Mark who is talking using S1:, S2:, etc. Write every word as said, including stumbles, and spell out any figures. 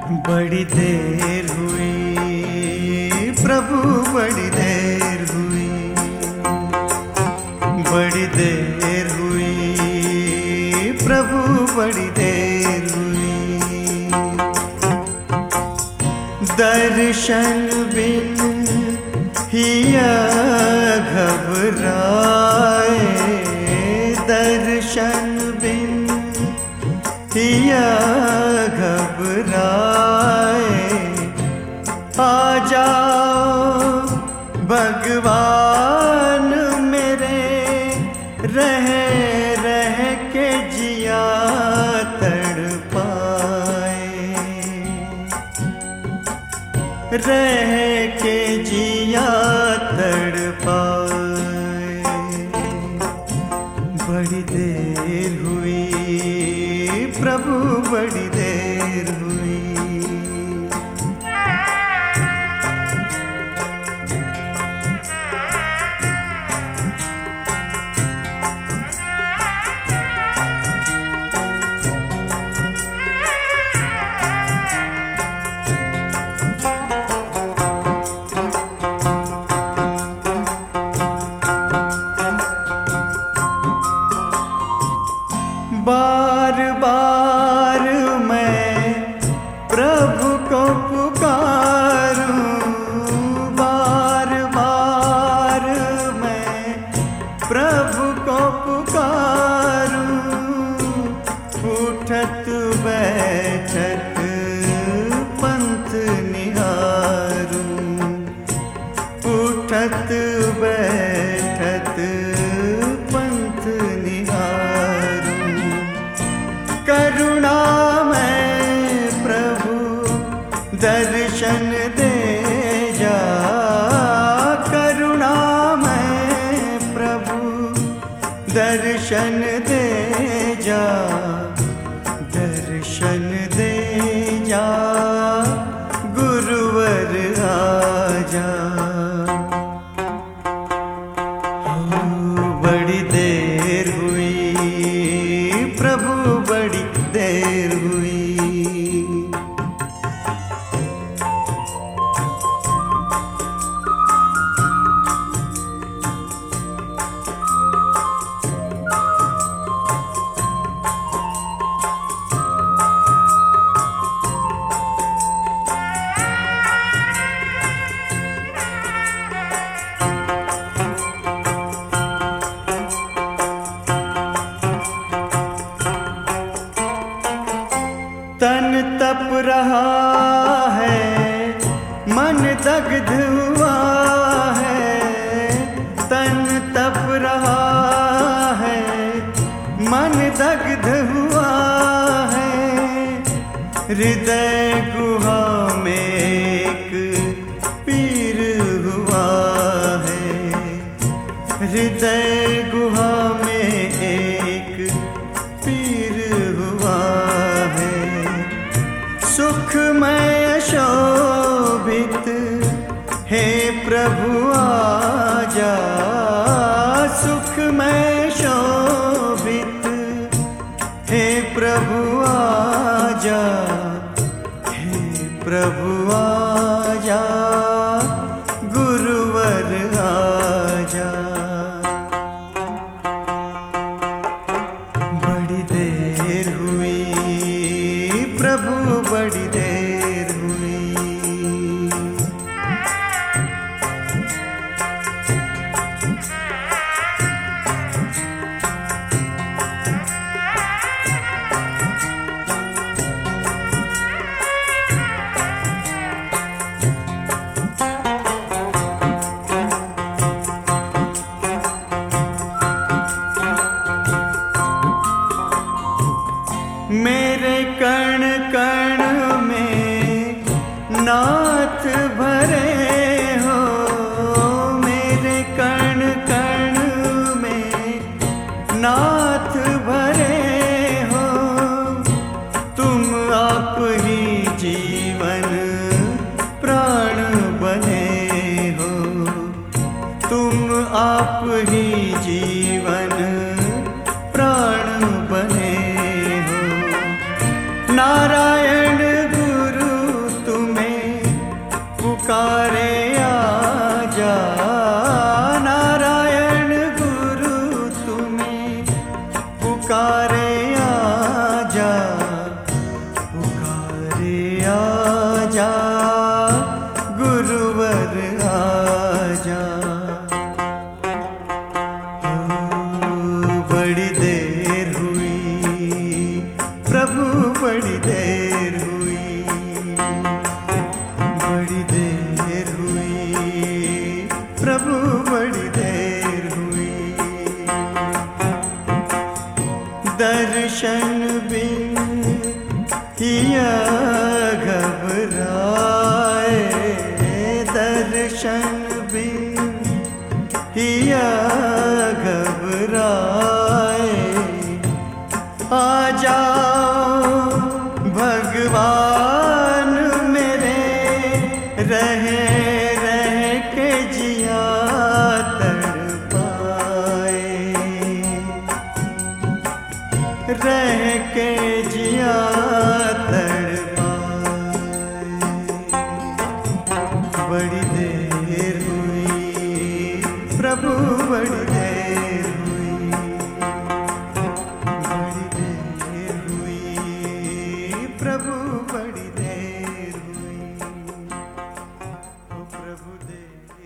S1: बड़ी देर हुई प्रभु, बड़ी देर हुई, बड़ी देर हुई प्रभु, बड़ी देर हुई। दर्शन बिन हिया घबराए, दर्शन बिन हिया घबराए। आ जाओ भगवान मेरे, रह रह के जिया तड़पाए, रह के जिया तड़पाए। बड़ी देर हुई प्रभु, बड़ी देर हुई। बार बार मैं प्रभु को पुकारूं, बार बार मैं प्रभु को पुकारूं। उठत बैठत पंथ निहारूं, उठत बैठत पंथ निहारूं। करुणा में प्रभु दर्शन दे जा, करुणा में प्रभु दर्शन दे जा, दर्शन दे जा गुरुवर आजा। बड़ी देर हुई प्रभु, बड़ी देर हुई। तन तप रहा है, मन दग्ध हुआ है, तन तप रहा है, मन दग्ध हुआ है। हृदय गुहा में एक पीर हुआ है, हृदय गुहा में एक पीर हुआ है। सुखमय शोभित हे प्रभु आजा, सुखमय शोभित हे प्रभु आजा, हे प्रभु आजा गुरुवर आजा। बड़ी देर हुई प्रभु, बड़ी देर हुई। मेरे कण कण में नाथ भरे हो, मेरे कण कण में नाथ भरे हो। तुम आप ही जीवन प्राण बने हो, तुम आप ही जीवन प्राण बने हो। नारायण गुरु देर हुई, बड़ी देर हुई प्रभु, बड़ी देर हुई। दर्शन बिन हिया घबराए, दर्शन बिन हिया घबराए। आ जाओ भगवान मेरे, रहे रह के जिया तड़पाए, रह के जिया तड़पाए। बड़ी देर हुई प्रभु, बड़ी देर हुई, बड़ी देर हुई प्रभु, बड़ी देर हुई। ओ प्रभु देर